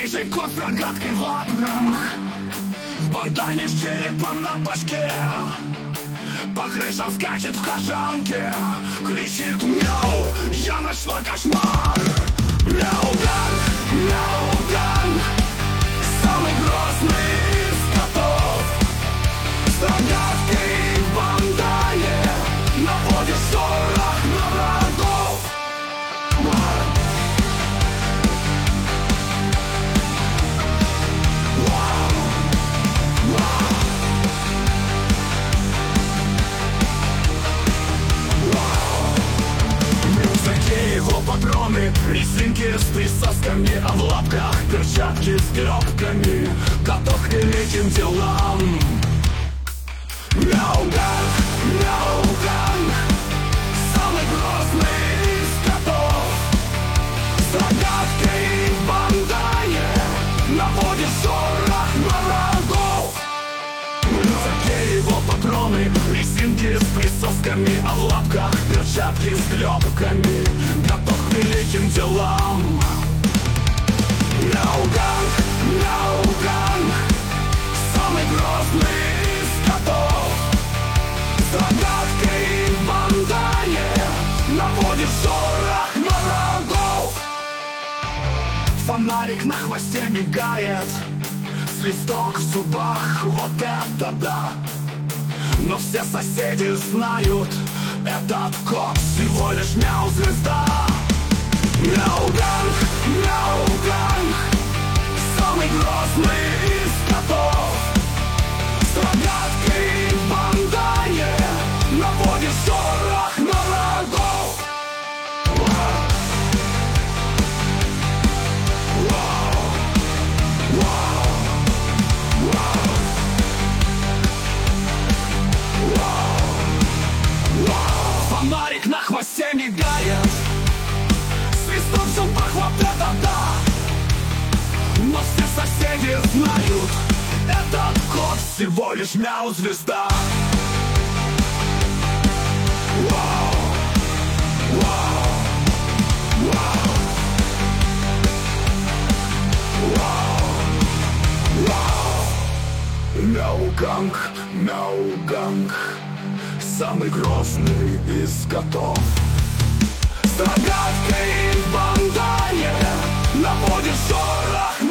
Рыжий кот с рогаткой в лапках, в бандане с черепом на башке, по крышам скачет в кожанке, кричит мяу, я ночной кошмар. Мяу-ганг, мяу-ганг, самый грозный из котов, с рогаткой в бандане, наводит шорох на врагов. Его патроны, резинки с присосками, а в лапках перчатки с клепками, готов к великим делам. Мяу-ганг, мяу-ганг, самый грозный из котов, с рогаткой в бандане, наводит шорох на врагов. В рюкзаке его патроны, резинки с присосками, а в лапках перчатки с клепками, готов к великим делам. Мяу-ганг, мяу-ганг, самый грозный из котов, с рогаткой в бандане, наводит шорох на врагов. Фонарик на хвосте мигает, свисток в зубах, вот это да. Но все соседи знают, этот кот всего лишь мяу-звезда. Мяу-ганг, мяу-ганг, самый грозный из котов, с рогаткой в бандане, наводит шорох на врагов. Фонарик на хвосте мигает, свисток в зубах, вот это да. Но все соседи знают, этот кот всего лишь мяу-звезда. Мяу-ганг, мяу-ганг, самый грозный из котов, с рогаткой в бандане, наводит шорох